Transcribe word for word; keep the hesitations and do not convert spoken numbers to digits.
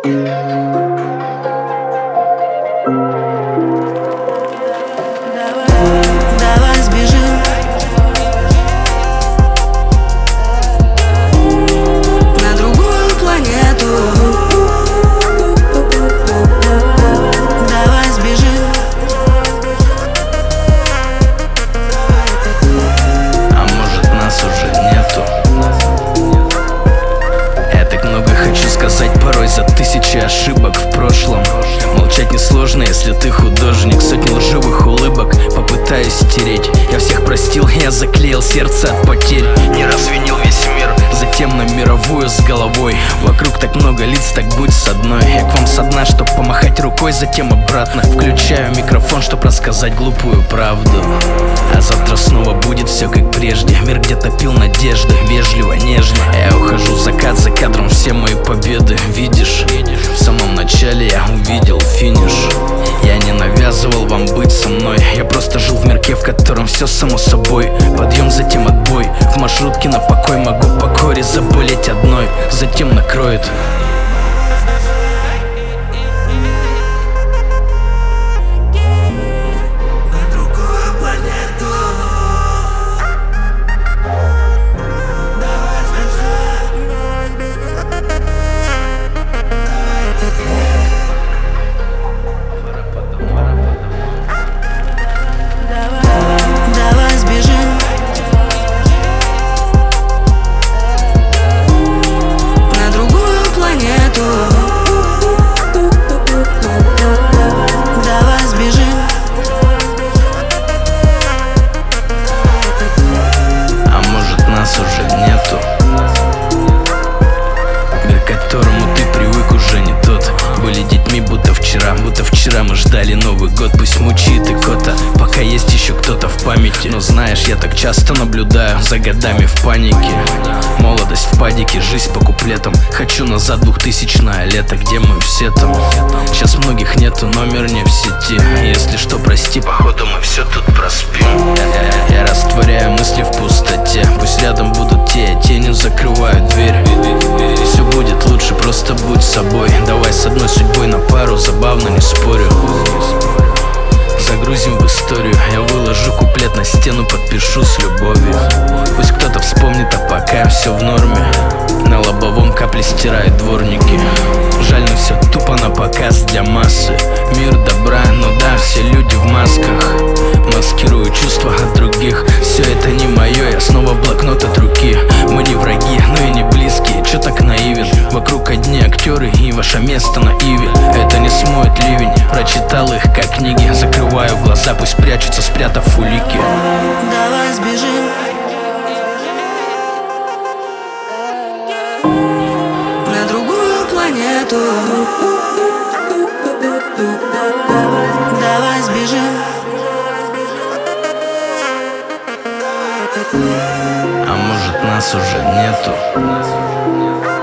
Давай сбежим на другую планету. Давай сбежим. А может, нас уже нету? Я так много хочу сказать порой за тысячи ошибок в прошлом. Молчать несложно, если ты художник. Сотни лживых улыбок попытаюсь стереть. Я всех простил, я заклеил сердце от потерь. Не раз винил весь мир, затем на мировую с головой. Вокруг так много лиц, так будь с одной. Я к вам со дна, чтоб помахать рукой, затем обратно. Включаю микрофон, чтоб рассказать глупую правду. А завтра снова будет все как прежде. Мир где-то пил надежды, вежливо, нежно. Я ухожу в закат, за кадром все мои победы. Видишь, в самом начале я увидел финиш. Я не навязывал вам быть со мной. Я просто жил в мирке, в котором все само собой. Подъем, затем отбой. В маршрутке на покой могу по коре заболеть одной. Затем накроет. Давай сбежим на другую планету. Давай сбежим. А может, нас уже нету? Мир, к которому ты привык, уже не тот. Были детьми, будто вчера, будто вчера мы ждали Новый год. Пусть мучит и кота, пока есть еще кто-то в памяти. Но знаешь, я так часто наблюдаю за годами в панике. Молодость в падике, жизнь по куплетам. Хочу назад двухтысячное лето, где мы все там. Сейчас многих нету, номер не в сети. Если что, прости, походу мы все тут проспим. Я, я растворяю мысли в пустоте. Пусть рядом будут те, тенью закрывают дверь. Все будет лучше, просто будь собой. Давай с одной судьбой на пару, забавно, не спорю. Загрузим в историю. Я выложу куплет на стену, подпишу с любовью. Пусть кто-то вспомнит, а пока все в норме. На лобовом капли стирают дворники. Жаль, но все тупо на показ для массы. Мир добра, ну да, все люди в масках. Маскирую чувства от других. Все это не мое, я снова в блокнот от руки. Мы не враги, но и не близкие. Че так наивен? Вокруг одни актеры и ваше место на иве. Это не смоет ливень, прочитал их как книги. Закрываю глаза, пусть прячутся, спрятав улики. Давай сбежим на другую планету. Давай сбежим. А может, нас уже нету?